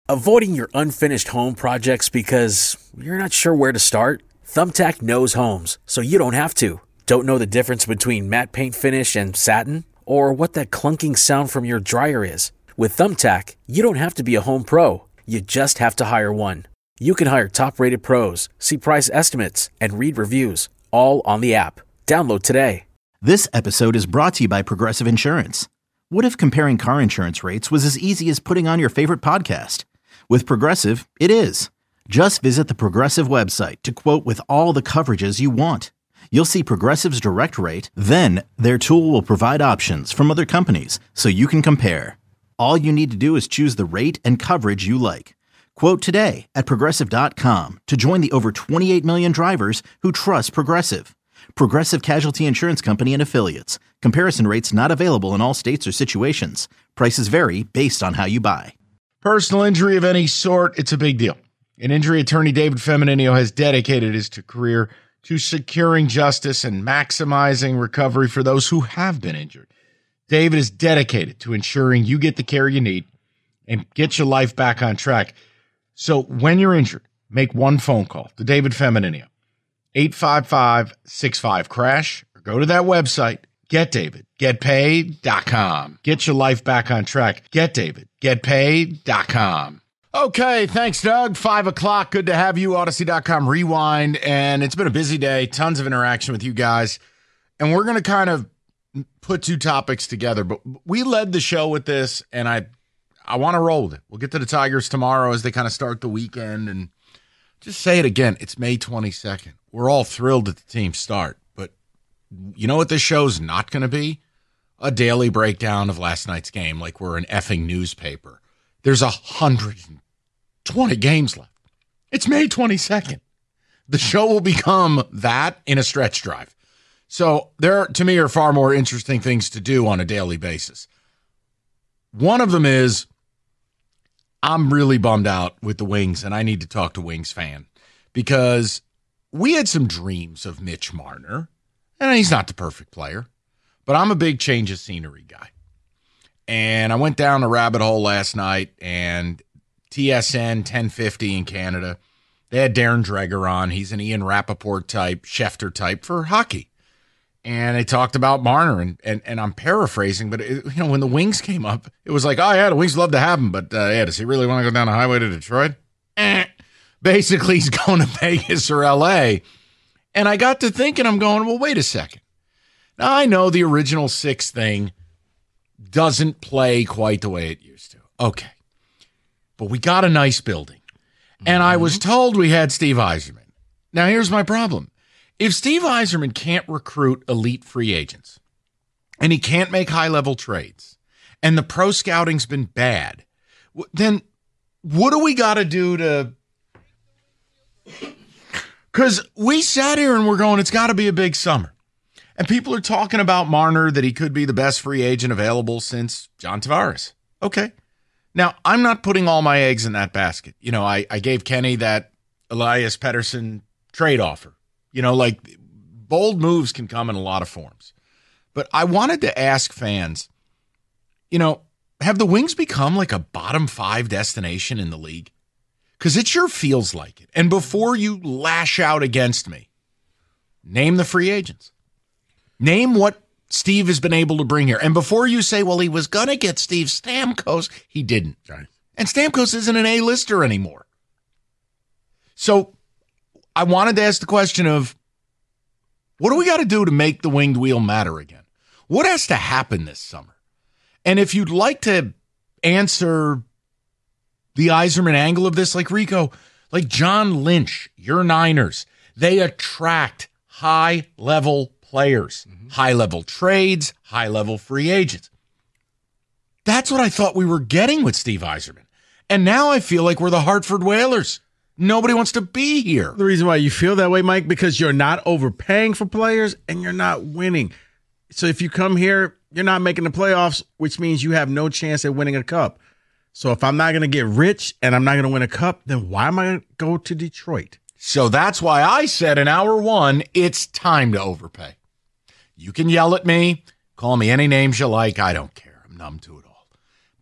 Avoiding your unfinished home projects because you're not sure where to start? Thumbtack knows homes, so you don't have to. Don't know the difference between matte paint finish and satin? Or what that clunking sound from your dryer is? With Thumbtack, you don't have to be a home pro. You just have to hire one. You can hire top-rated pros, see price estimates, and read reviews, all on the app. Download today. This episode is brought to you by Progressive Insurance. What if comparing car insurance rates was as easy as putting on your favorite podcast? With Progressive, it is. Just visit the Progressive website to quote with all the coverages you want. You'll see Progressive's direct rate, then their tool will provide options from other companies so you can compare. All you need to do is choose the rate and coverage you like. Quote today at Progressive.com to join the over 28 million drivers who trust Progressive. Progressive Casualty Insurance Company and Affiliates. Comparison rates not available in all states or situations. Prices vary based on how you buy. Personal injury of any sort, it's a big deal. An injury attorney, David Femminino, has dedicated his career to securing justice and maximizing recovery for those who have been injured. David is dedicated to ensuring you get the care you need and get your life back on track. So when you're injured, make one phone call to David Femminino, 855-65-CRASH, or go to that website, GetDavid.com. Get your life back on track. GetDavid.com. Okay, thanks, Doug. 5 o'clock. Good to have you. Odyssey.com Rewind. And it's been a busy day. Tons of interaction with you guys. And we're going to kind of put two topics together. But we led the show with this, and I want to roll with it. We'll get to the Tigers tomorrow as they kind of start the weekend. And just say it again. It's May 22nd. We're all thrilled that the team start. But you know what this show's not going to be? A daily breakdown of last night's game like we're an effing newspaper. There's 120 games left. It's May 22nd. The show will become that in a stretch drive. So there, to me, are far more interesting things to do on a daily basis. One of them is I'm really bummed out with the Wings, and I need to talk to Wings fan because we had some dreams of Mitch Marner, and he's not the perfect player, but I'm a big change of scenery guy. And I went down a rabbit hole last night, and TSN 1050 in Canada, they had Darren Dreger on. He's an Ian Rappaport type, Schefter type for hockey. And they talked about Marner, and I'm paraphrasing, but when the Wings came up, it was like, oh yeah, the Wings love to have him, but does he really want to go down the highway to Detroit? Basically, he's going to Vegas or LA. And I got to thinking, I'm going, well, wait a second. Now, I know the original six thing doesn't play quite the way it used to. Okay. But we got a nice building. And I was told we had Steve Yzerman. Now, here's my problem. If Steve Yzerman can't recruit elite free agents, and he can't make high-level trades, and the pro scouting's been bad, then what do we got to do to... Because we sat here and we're going, it's got to be a big summer. And people are talking about Marner, that he could be the best free agent available since John Tavares. Okay. Now, I'm not putting all my eggs in that basket. You know, I gave Kenny that Elias Pettersson trade offer. You know, like bold moves can come in a lot of forms. But I wanted to ask fans, you know, have the Wings become like a bottom 5 destination in the league? Because it sure feels like it. And before you lash out against me, name the free agents. Name what Steve has been able to bring here. And before you say, well, he was going to get Steve Stamkos, he didn't. Right. And Stamkos isn't an A-lister anymore. So I wanted to ask the question of, what do we got to do to make the winged wheel matter again? What has to happen this summer? And if you'd like to answer the Yzerman angle of this, like Rico, like John Lynch, your Niners, they attract high-level players, high-level trades, high-level free agents. That's what I thought we were getting with Steve Yzerman. And now I feel like we're the Hartford Whalers. Nobody wants to be here. The reason why you feel that way, Mike, because you're not overpaying for players and you're not winning. So if you come here, you're not making the playoffs, which means you have no chance at winning a cup. So if I'm not going to get rich and I'm not going to win a cup, then why am I going to go to Detroit? So that's why I said in hour one, it's time to overpay. You can yell at me, call me any names you like. I don't care. I'm numb to it all.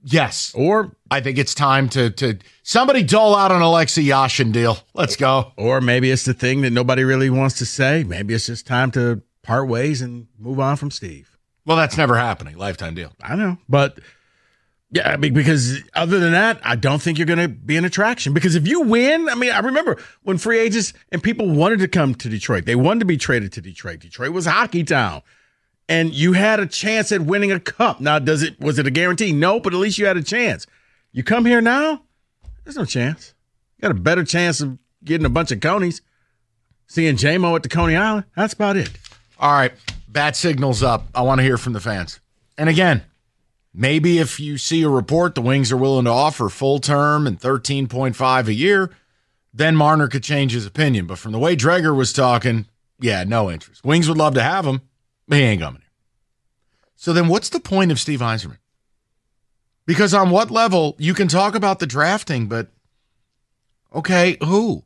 Yes. Or I think it's time to somebody dole out an Alexei Yashin deal. Let's go. Or maybe it's the thing that nobody really wants to say. Maybe it's just time to part ways and move on from Steve. Well, that's never happening. Lifetime deal. I know. But, yeah, I mean, because other than that, I don't think you're going to be an attraction. Because if you win, I mean, I remember when free agents and people wanted to come to Detroit. They wanted to be traded to Detroit. Detroit was hockey town. And you had a chance at winning a cup. Now, was it a guarantee? No, but at least you had a chance. You come here now, there's no chance. You got a better chance of getting a bunch of Conies. Seeing J-Mo at the Coney Island, that's about it. All right, bat signal's up. I want to hear from the fans. And again, maybe if you see a report the Wings are willing to offer full term and $13.5 a year, then Marner could change his opinion. But from the way Dreger was talking, yeah, no interest. Wings would love to have him. He ain't coming here. So then what's the point of Steve Yzerman? Because on what level, you can talk about the drafting, but okay, who?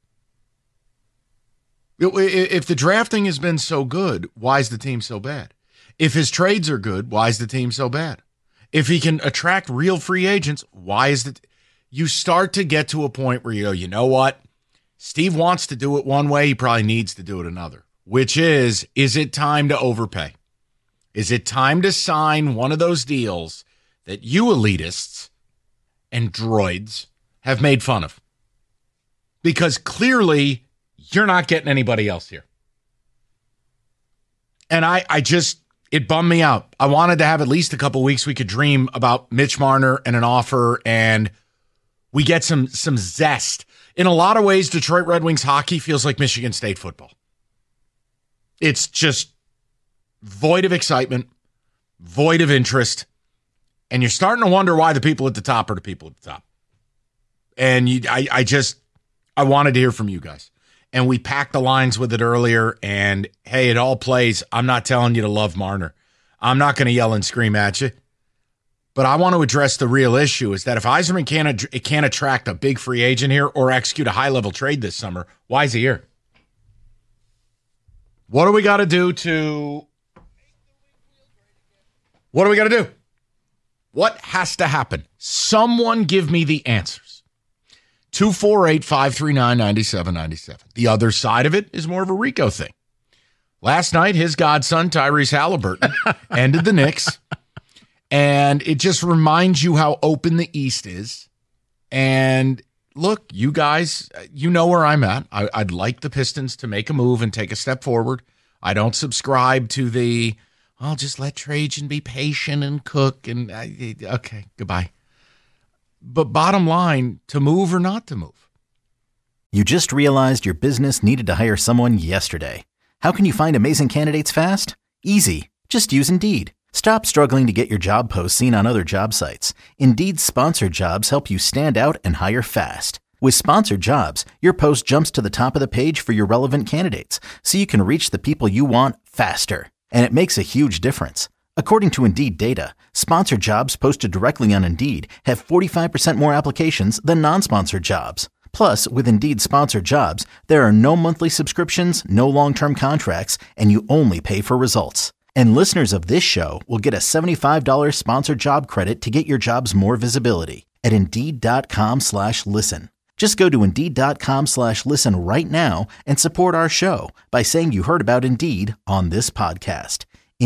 If the drafting has been so good, why is the team so bad? If his trades are good, why is the team so bad? If he can attract real free agents, why is it? You start to get to a point where you go, you know what? Steve wants to do it one way, he probably needs to do it another. Which is it time to overpay? Is it time to sign one of those deals that you elitists and droids have made fun of? Because clearly you're not getting anybody else here. And it bummed me out. I wanted to have at least a couple weeks we could dream about Mitch Marner and an offer, and we get some zest. In a lot of ways, Detroit Red Wings hockey feels like Michigan State football. It's just void of excitement, void of interest, and you're starting to wonder why the people at the top are the people at the top. And I wanted to hear from you guys. And we packed the lines with it earlier, and hey, it all plays. I'm not telling you to love Marner. I'm not going to yell and scream at you. But I want to address the real issue is that if Yzerman can't attract a big free agent here or execute a high-level trade this summer, why is he here? What do we got to do? What has to happen? Someone give me the answers. 248-539-9797. The other side of it is more of a Rico thing. Last night, his godson, Tyrese Halliburton, ended the Knicks. And it just reminds you how open the East is. And look, you guys, you know where I'm at. I'd like the Pistons to make a move and take a step forward. I don't subscribe to I'll just let Trajan be patient and cook. And okay, goodbye. But bottom line, to move or not to move? You just realized your business needed to hire someone yesterday. How can you find amazing candidates fast? Easy. Just use Indeed. Stop struggling to get your job posts seen on other job sites. Indeed's sponsored jobs help you stand out and hire fast. With sponsored jobs, your post jumps to the top of the page for your relevant candidates, so you can reach the people you want faster. And it makes a huge difference. According to Indeed data, sponsored jobs posted directly on Indeed have 45% more applications than non-sponsored jobs. Plus, with Indeed sponsored jobs, there are no monthly subscriptions, no long-term contracts, and you only pay for results. And listeners of this show will get a $75 sponsored job credit to get your jobs more visibility at Indeed.com/listen. Just go to Indeed.com/listen right now and support our show by saying you heard about Indeed on this podcast.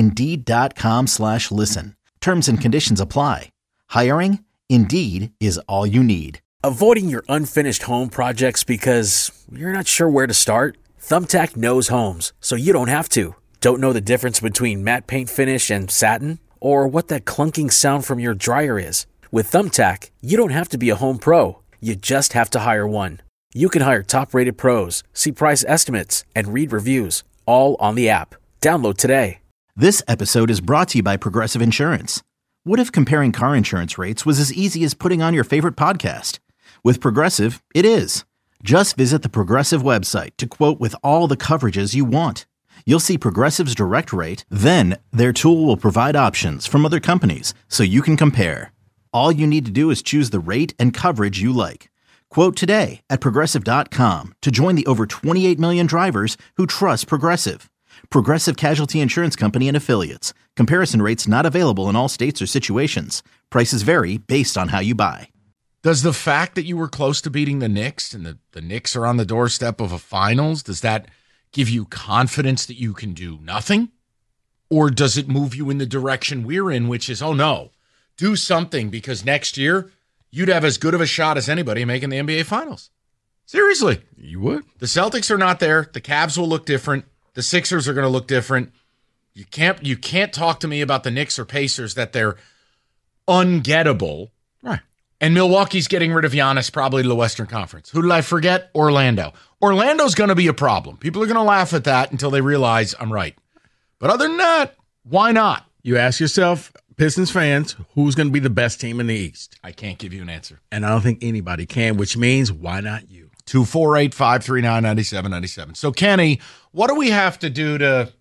Indeed.com/listen. Terms and conditions apply. Hiring? Indeed is all you need. Avoiding your unfinished home projects because you're not sure where to start? Thumbtack knows homes, so you don't have to. Don't know the difference between matte paint finish and satin? Or what that clunking sound from your dryer is? With Thumbtack, you don't have to be a home pro. You just have to hire one. You can hire top-rated pros, see price estimates, and read reviews, all on the app. Download today. This episode is brought to you by Progressive Insurance. What if comparing car insurance rates was as easy as putting on your favorite podcast? With Progressive, it is. Just visit the Progressive website to quote with all the coverages you want. You'll see Progressive's direct rate, then their tool will provide options from other companies so you can compare. All you need to do is choose the rate and coverage you like. Quote today at Progressive.com to join the over 28 million drivers who trust Progressive. Progressive Casualty Insurance Company and Affiliates. Comparison rates not available in all states or situations. Prices vary based on how you buy. Does the fact that you were close to beating the Knicks and the Knicks are on the doorstep of a finals, does that give you confidence that you can do nothing? Or does it move you in the direction we're in, which is, oh no, do something because next year you'd have as good of a shot as anybody making the NBA Finals? Seriously. You would? The Celtics are not there. The Cavs will look different. The Sixers are going to look different. You can't talk to me about the Knicks or Pacers that they're ungettable. Right. And Milwaukee's getting rid of Giannis probably to the Western Conference. Who did I forget? Orlando. Orlando's going to be a problem. People are going to laugh at that until they realize I'm right. But other than that, why not? You ask yourself, Pistons fans, who's going to be the best team in the East? I can't give you an answer. And I don't think anybody can, which means why not you? 248-539-9797. So, Kenny, what do we have to do to...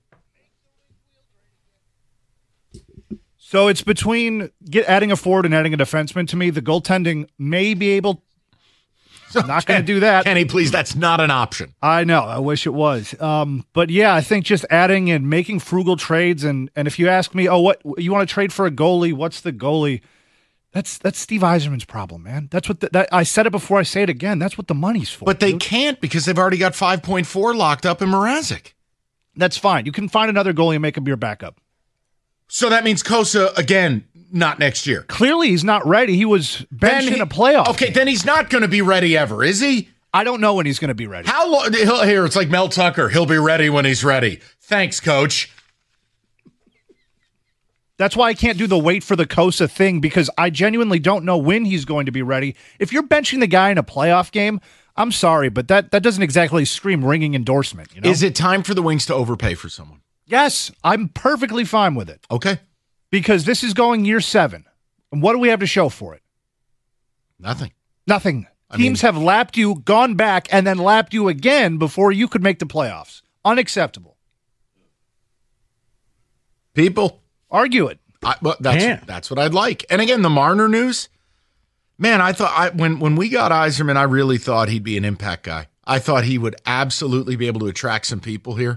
So it's between adding a forward and adding a defenseman. To me, the goaltending may be able... Not going to do that. Kenny, please, that's not an option. I know. I wish it was. But yeah, I think just adding and making frugal trades. And if you ask me, what you want to trade for a goalie? What's the goalie? That's Steve Yzerman's problem, man. That's what I said it before. I say it again. That's what the money's for. But they can't because they've already got 5.4 locked up in Mrazek. That's fine. You can find another goalie and make him your backup. So that means Kosa, again, not next year. Clearly, he's not ready. He was benched in a playoff. Okay, game. then he's not going to be ready ever, is he? I don't know when he's going to be ready. How long? Here, it's like Mel Tucker. He'll be ready when he's ready. Thanks, Coach. That's why I can't do the wait for the Kosa thing, because I genuinely don't know when he's going to be ready. If you're benching the guy in a playoff game, I'm sorry, but that doesn't exactly scream ringing endorsement. You know? Is it time for the Wings to overpay for someone? Yes, I'm perfectly fine with it. Okay. Because this is going year 7. And what do we have to show for it? Nothing. Teams have lapped you, gone back, and then lapped you again before you could make the playoffs. Unacceptable. People. Argue it. That's what I'd like. And again, the Marner news, man, I thought when we got Yzerman, I really thought he'd be an impact guy. I thought he would absolutely be able to attract some people here.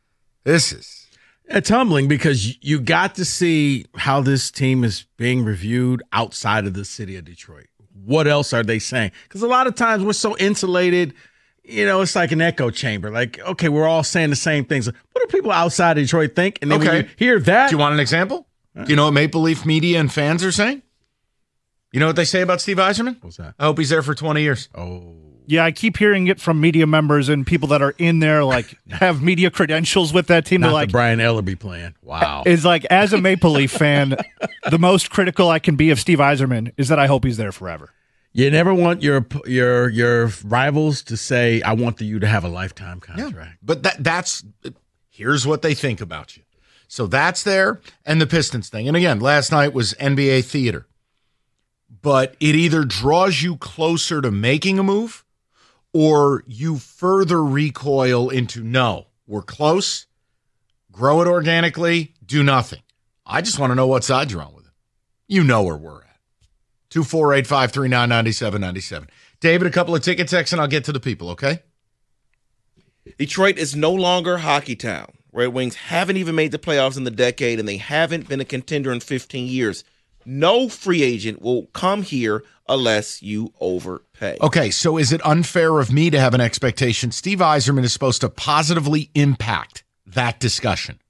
It's humbling because you got to see how this team is being reviewed outside of the city of Detroit. What else are they saying? Because a lot of times we're so insulated, it's like an echo chamber. Like, okay, we're all saying the same things. What do people outside of Detroit think? And then when you hear that. Do you want an example? Do you know what Maple Leaf media and fans are saying? You know what they say about Steve Yzerman? What's that? I hope he's there for 20 years. Oh. Yeah, I keep hearing it from media members and people that are in there, like, have media credentials with that team. Not They're like, the Brian Ellerby plan. Wow. It's like, as a Maple Leaf fan, the most critical I can be of Steve Yzerman is that I hope he's there forever. You never want your rivals to say, I want you to have a lifetime contract. Yeah, but that's here's what they think about you. So that's there, and the Pistons thing. And again, last night was NBA theater. But it either draws you closer to making a move or you further recoil into, no, we're close, grow it organically, do nothing. I just want to know what side you're on with it. You know where we're at. 248-539-9797. David, a couple of ticket texts and I'll get to the people, okay? Detroit is no longer hockey town. Red Wings haven't even made the playoffs in the decade, and they haven't been a contender in 15 years. No free agent will come here unless you overpay. Okay, so is it unfair of me to have an expectation Steve Yzerman is supposed to positively impact that discussion?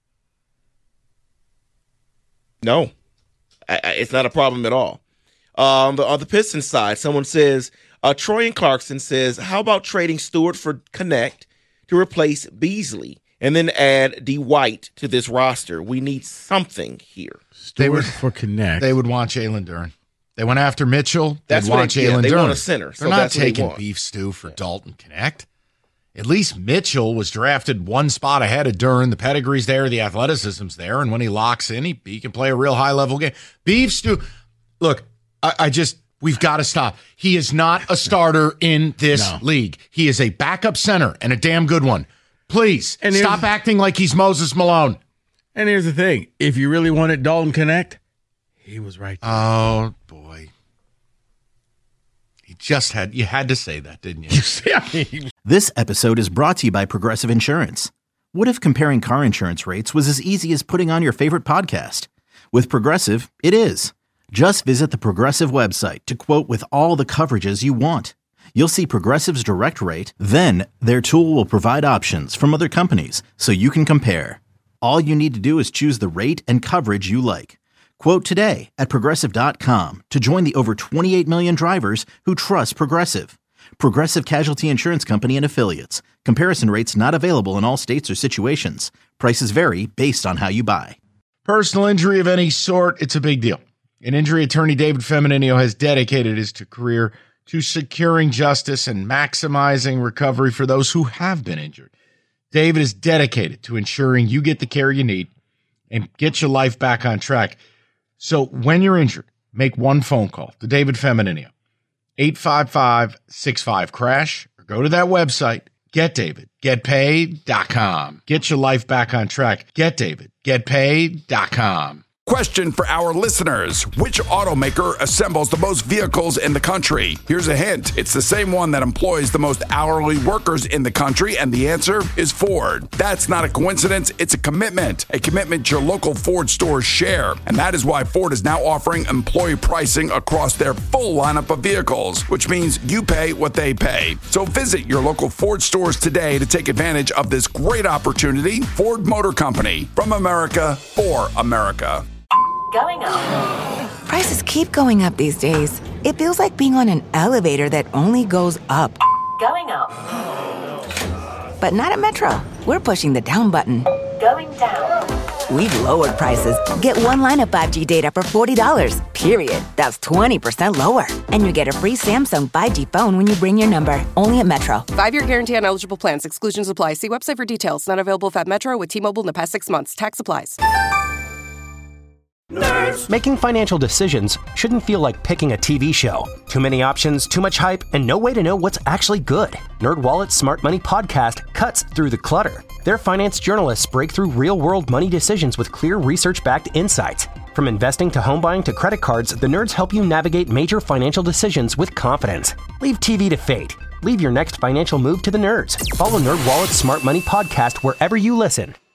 No, it's not a problem at all. But on the Pistons side, someone says, Troy and Clarkson says, how about trading Stewart for Connect to replace Beasley and then add Dwight to this roster? We need something here. Stewart for Connect. They would want Jalen Duren. They went after Mitchell. That's They'd want Jalen Duren. They want a center. They're not taking beef stew for Dalton Connect. At least Mitchell was drafted one spot ahead of Duren. The pedigree's there, the athleticism's there, and when he locks in, he can play a real high-level game. Beef stew. Look, we've got to stop. He is not a starter in this league. He is a backup center and a damn good one. Please, stop acting like he's Moses Malone. And here's the thing. If you really wanted Dalton Connect, he was right there. Oh, boy. You had to say that, didn't you? This episode is brought to you by Progressive Insurance. What if comparing car insurance rates was as easy as putting on your favorite podcast? With Progressive, it is. Just visit the Progressive website to quote with all the coverages you want. You'll see Progressive's direct rate, then their tool will provide options from other companies so you can compare. All you need to do is choose the rate and coverage you like. Quote today at Progressive.com to join the over 28 million drivers who trust Progressive. Progressive Casualty Insurance Company and Affiliates. Comparison rates not available in all states or situations. Prices vary based on how you buy. Personal injury of any sort, it's a big deal. An injury attorney, David Femminino, has dedicated his career to securing justice and maximizing recovery for those who have been injured. David is dedicated to ensuring you get the care you need and get your life back on track. So when you're injured, make one phone call to David Femminino, 855-65-CRASH, or go to that website, GetDavid.com. Get your life back on track. GetDavid.com. Question for our listeners. Which automaker assembles the most vehicles in the country? Here's a hint. It's the same one that employs the most hourly workers in the country, and the answer is Ford. That's not a coincidence. It's a commitment your local Ford stores share. And that is why Ford is now offering employee pricing across their full lineup of vehicles, which means you pay what they pay. So visit your local Ford stores today to take advantage of this great opportunity. Ford Motor Company, from America for America. Going up. Prices keep going up these days. It feels like being on an elevator that only goes up. Going up. But not at Metro. We're pushing the down button. Going down. We've lowered prices. Get one line of 5G data for $40, period. That's 20% lower. And you get a free Samsung 5G phone when you bring your number. Only at Metro. 5-year guarantee on eligible plans. Exclusions apply. See website for details. Not available at Metro with T-Mobile in the past 6 months. Tax applies. Nerds. Making financial decisions shouldn't feel like picking a TV show. Too many options, too much hype, and no way to know what's actually good. NerdWallet's Smart Money Podcast cuts through the clutter. Their finance journalists break through real-world money decisions with clear research-backed insights. From investing to home buying to credit cards, the nerds help you navigate major financial decisions with confidence. Leave TV to fate. Leave your next financial move to the nerds. Follow NerdWallet's Smart Money Podcast wherever you listen.